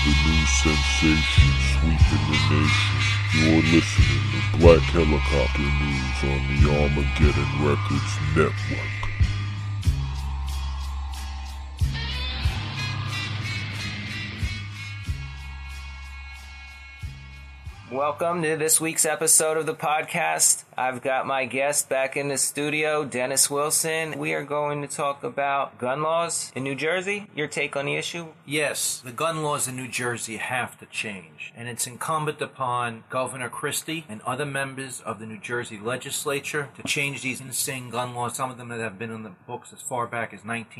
the new sensation sweeping the nation. You're listening to Black Helicopter News on the Armageddon Records Network. Welcome to this week's episode of the podcast. I've got my guest back in the studio, Dennis Wilson. We are going to talk about gun laws in New Jersey. Your take on the issue? Yes, the gun laws in New Jersey have to change, and it's incumbent upon Governor Christie and other members of the New Jersey legislature to change these insane gun laws, some of them that have been in the books as far back as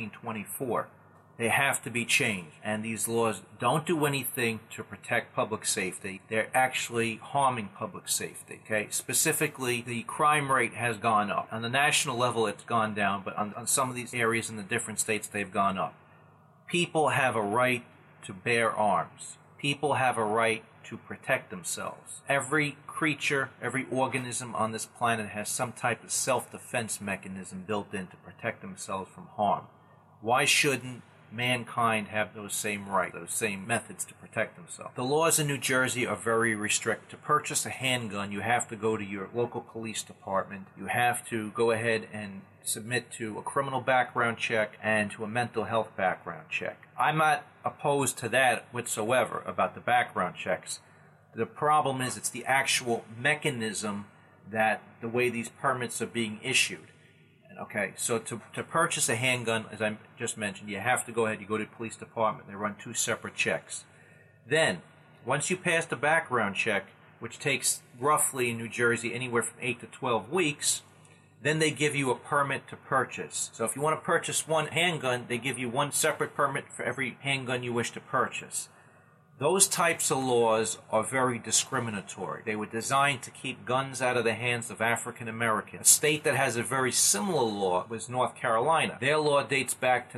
1924. They have to be changed, and these laws don't do anything to protect public safety. They're actually harming public safety, okay? Specifically, the crime rate has gone up. On the national level, it's gone down, but on some of these areas in the different states, they've gone up. People have a right to bear arms. People have a right to protect themselves. Every creature, every organism on this planet has some type of self-defense mechanism built in to protect themselves from harm. Why shouldn't mankind have those same rights, those same methods to protect themselves? The laws in New Jersey are very restricted. To purchase a handgun, you have to go to your local police department. You have to go ahead and submit to a criminal background check and to a mental health background check. I'm not opposed to that whatsoever about the background checks. The problem is it's the actual mechanism that the way these permits are being issued. Okay, so to purchase a handgun, as I just mentioned, you have to go ahead, you go to the police department, they run two separate checks. Then, once you pass the background check, which takes roughly in New Jersey anywhere from 8 to 12 weeks, then they give you a permit to purchase. So if you want to purchase one handgun, they give you one separate permit for every handgun you wish to purchase. Those types of laws are very discriminatory. They were designed to keep guns out of the hands of African Americans. A state that has a very similar law was North Carolina. Their law dates back to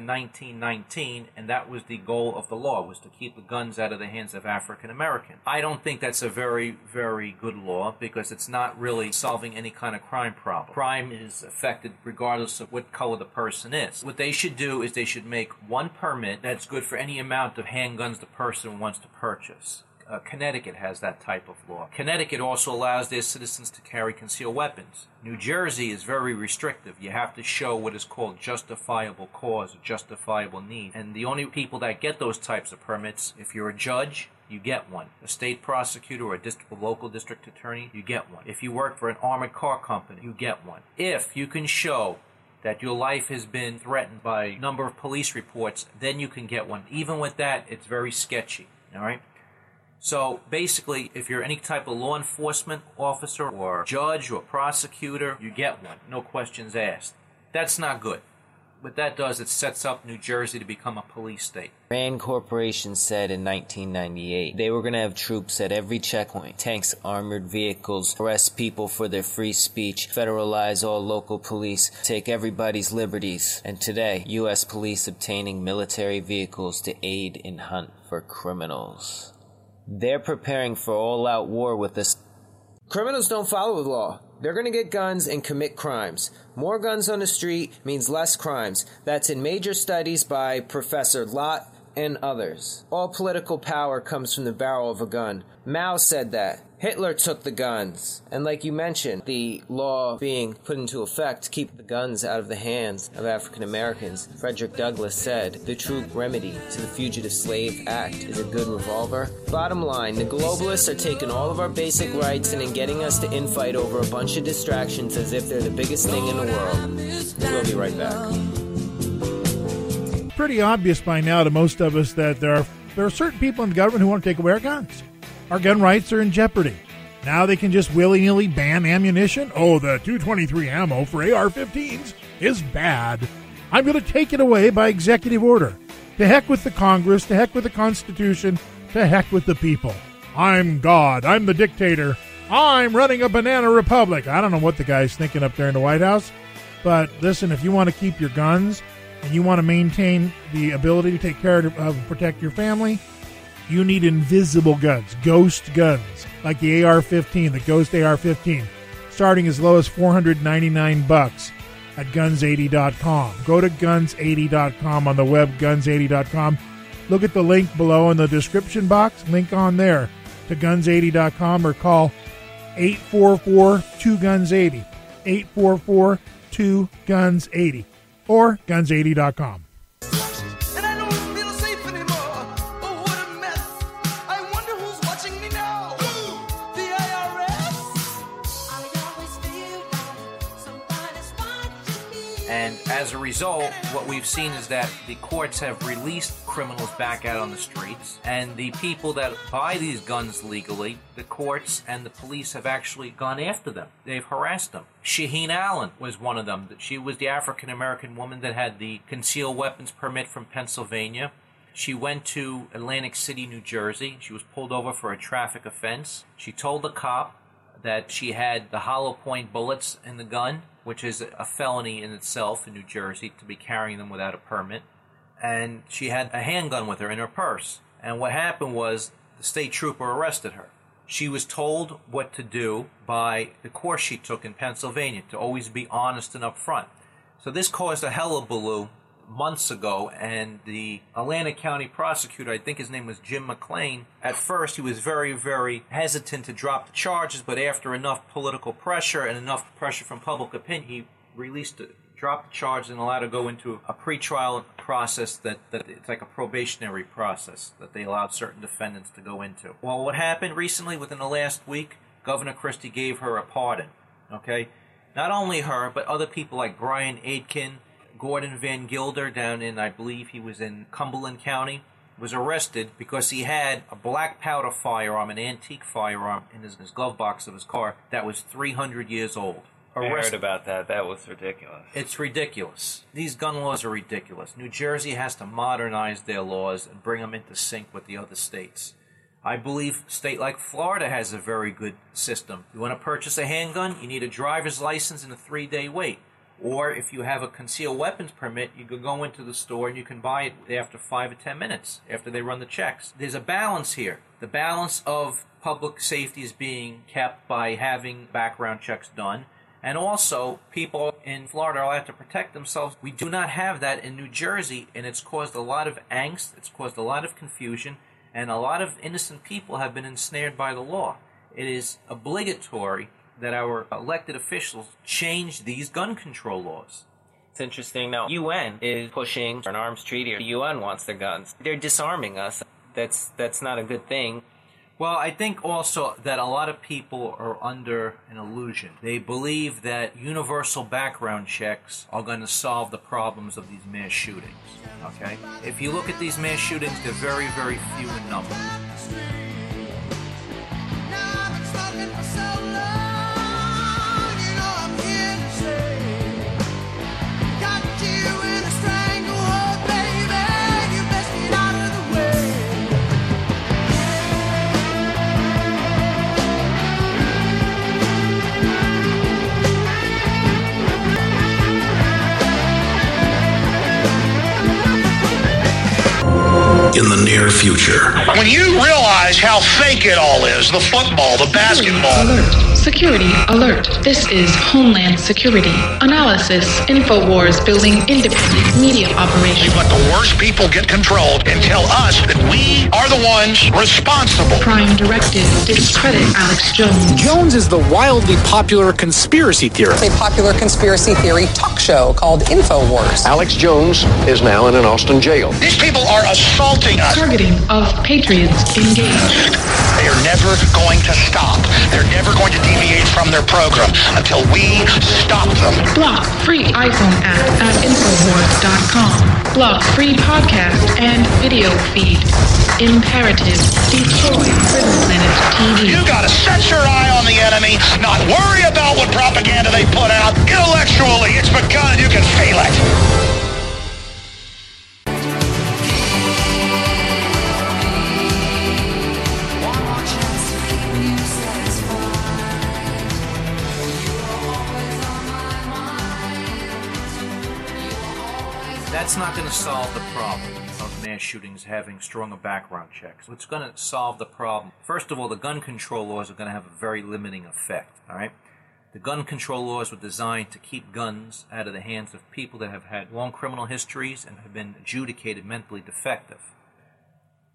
1919, and that was the goal of the law, was to keep the guns out of the hands of African Americans. I don't think that's a very, very good law because it's not really solving any kind of crime problem. Crime is affected regardless of what color the person is. What they should do is they should make one permit that's good for any amount of handguns the person wants to purchase. Connecticut has that type of law. Connecticut also allows their citizens to carry concealed weapons. New Jersey is very restrictive. You have to show what is called justifiable cause or justifiable need. And the only people that get those types of permits, if you're a judge, you get one. A state prosecutor or a local district attorney, you get one. If you work for an armored car company, you get one. If you can show that your life has been threatened by a number of police reports, then you can get one. Even with that, it's very sketchy. All right? So basically, if you're any type of law enforcement officer or judge or prosecutor, you get one. No questions asked. That's not good. What that does, it sets up New Jersey to become a police state. Rand Corporation said in 1998 they were going to have troops at every checkpoint, tanks, armored vehicles, arrest people for their free speech, federalize all local police, take everybody's liberties. And today, U.S. police obtaining military vehicles to aid in hunt for criminals. They're preparing for all-out war with this. Criminals don't follow the law. They're going to get guns and commit crimes. More guns on the street means less crimes. That's in major studies by Professor Lott and others. All political power comes from the barrel of a gun. Mao said that. Hitler took the guns. And like you mentioned, the law being put into effect to keep the guns out of the hands of African Americans. Frederick Douglass said, the true remedy to the Fugitive Slave Act is a good revolver. Bottom line, the globalists are taking all of our basic rights and then getting us to infight over a bunch of distractions as if they're the biggest thing in the world. We'll be right back. Pretty obvious by now to most of us that there are certain people in the government who want to take away our guns. Our gun rights are in jeopardy. Now they can just willy-nilly ban ammunition. Oh, the .223 ammo for AR-15s is bad. I'm going to take it away by executive order. To heck with the Congress, to heck with the Constitution, to heck with the people. I'm God. I'm the dictator. I'm running a banana republic. I don't know what the guy's thinking up there in the White House. But listen, if you want to keep your guns and you want to maintain the ability to take care of protect your family, you need invisible guns, ghost guns, like the AR-15, the Ghost AR-15, starting as low as $499 at guns80.com. Go to guns80.com on the web, guns80.com. look at the link below in the description box. Link on there to guns80.com or call 844-2GUNS80. 844-2GUNS80 or guns80.com. And I don't feel safe anymore. Oh, what a mess. I wonder who's watching me now. The IRS? I always feel like somebody's watching me. And as a result, what we've seen is that the courts have released criminals back out on the streets, and the people that buy these guns legally, the courts and the police have actually gone after them. They've harassed them. Shaheen Allen was one of them. She was the African-American woman that had the concealed weapons permit from Pennsylvania. She went to Atlantic City, New Jersey. She was pulled over for a traffic offense. She told the cop that she had the hollow point bullets in the gun, which is a felony in itself in New Jersey to be carrying them without a permit. And she had a handgun with her in her purse. And what happened was the state trooper arrested her. She was told what to do by the course she took in Pennsylvania, to always be honest and upfront. So this caused a hullabaloo months ago, and the Atlantic County prosecutor, I think his name was Jim McLean, at first he was very, very hesitant to drop the charges, but after enough political pressure and enough pressure from public opinion, he dropped the charges and allowed to go into a pretrial process that it's like a probationary process that they allowed certain defendants to go into. Well, what happened recently within the last week, Governor Christie gave her a pardon, okay? Not only her, but other people like Brian Aitken, Gordon Van Gilder down in, I believe he was in Cumberland County, was arrested because he had a black powder firearm, an antique firearm, in his glove box of his car that was 300 years old. I heard about that. That was ridiculous. It's ridiculous. These gun laws are ridiculous. New Jersey has to modernize their laws and bring them into sync with the other states. I believe a state like Florida has a very good system. You want to purchase a handgun, you need a driver's license and a 3-day wait. Or if you have a concealed weapons permit, you can go into the store and you can buy it after 5 or 10 minutes, after they run the checks. There's a balance here. The balance of public safety is being kept by having background checks done. And also, people in Florida are allowed to protect themselves. We do not have that in New Jersey, and it's caused a lot of angst, it's caused a lot of confusion, and a lot of innocent people have been ensnared by the law. It is obligatory that our elected officials change these gun control laws. It's interesting. Now, UN is pushing for an arms treaty. The UN wants their guns. They're disarming us. That's not a good thing. Well, I think also that a lot of people are under an illusion. They believe that universal background checks are going to solve the problems of these mass shootings, okay? If you look at these mass shootings, they're very, very few in number. Now I've been stalking for so long. You know I'm here to say, got you in a stranglehold, baby. You best get out of the way. In the near future. When you realize how fake it all is, the football, the basketball. Alert. Security alert. This is Homeland Security. Analysis. InfoWars building independent media We operation. let the worst people get control and tell us that we are the ones responsible. Prime directive. Discredit Alex Jones. Jones is the wildly popular conspiracy theorist. A popular conspiracy theory talk show called InfoWars. Alex Jones is now in an Austin jail. These people are assaulting us. Targeting of patriots engaged. They are never going to stop. They're never going to deviate from their program until we stop them. Block free iPhone app at Infowars.com. Block free podcast and video feed. Imperative. Destroy Prison Planet TV. You gotta set your eye on the enemy, not worry about what propaganda they put out. Intellectually, it's begun, you can feel it. That's not going to solve the problem of mass shootings having stronger background checks. What's going to solve the problem? First of all, the gun control laws are going to have a very limiting effect, all right? The gun control laws were designed to keep guns out of the hands of people that have had long criminal histories and have been adjudicated mentally defective.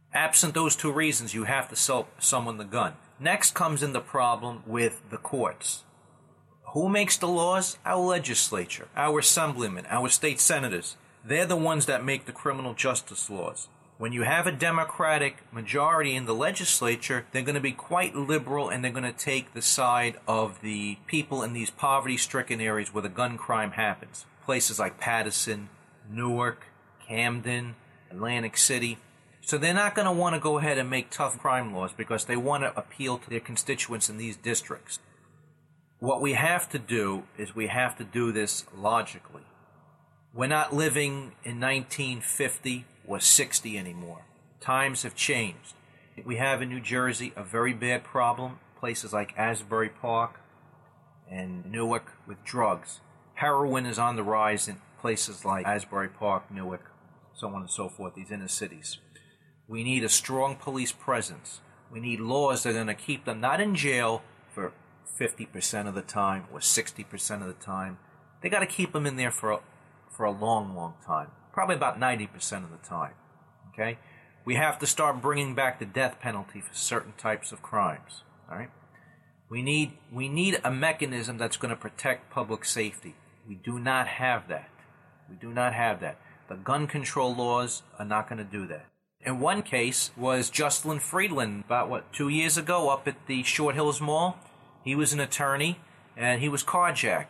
Absent those two reasons, you have to sell someone the gun. Next comes in the problem with the courts. Who makes the laws? Our legislature, our assemblymen, our state senators. They're the ones that make the criminal justice laws. When you have a Democratic majority in the legislature, they're going to be quite liberal, and they're going to take the side of the people in these poverty-stricken areas where the gun crime happens. Places like Paterson, Newark, Camden, Atlantic City. So they're not going to want to go ahead and make tough crime laws because they want to appeal to their constituents in these districts. What we have to do is we have to do this logically. We're not living in 1950 or 60 anymore. Times have changed. We have in New Jersey a very bad problem, places like Asbury Park and Newark with drugs. Heroin is on the rise in places like Asbury Park, Newark, so on and so forth, these inner cities. We need a strong police presence. We need laws that are going to keep them not in jail for 50% of the time or 60% of the time. They got to keep them in there for a long, long time. Probably about 90% of the time. Okay? We have to start bringing back the death penalty for certain types of crimes. All right? We need a mechanism that's going to protect public safety. We do not have that. We do not have that. The gun control laws are not going to do that. In one case was Jocelyn Friedland, about 2 years ago, up at the Short Hills Mall. He was an attorney, and he was carjacked.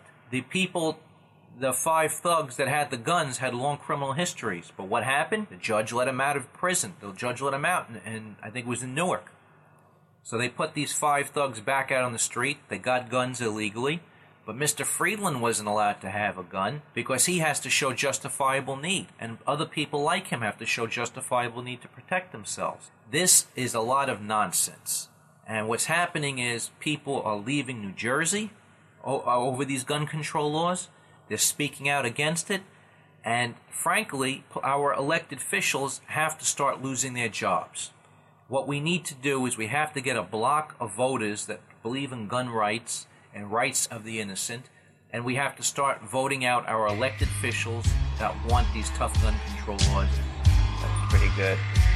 The 5 thugs that had the guns had long criminal histories. But what happened? The judge let him out of prison. The judge let him out, and I think it was in Newark. So they put these 5 thugs back out on the street. They got guns illegally. But Mr. Friedland wasn't allowed to have a gun because he has to show justifiable need. And other people like him have to show justifiable need to protect themselves. This is a lot of nonsense. And what's happening is people are leaving New Jersey over these gun control laws. They're speaking out against it. And frankly, our elected officials have to start losing their jobs. What we need to do is we have to get a block of voters that believe in gun rights and rights of the innocent, and we have to start voting out our elected officials that want these tough gun control laws. That's pretty good.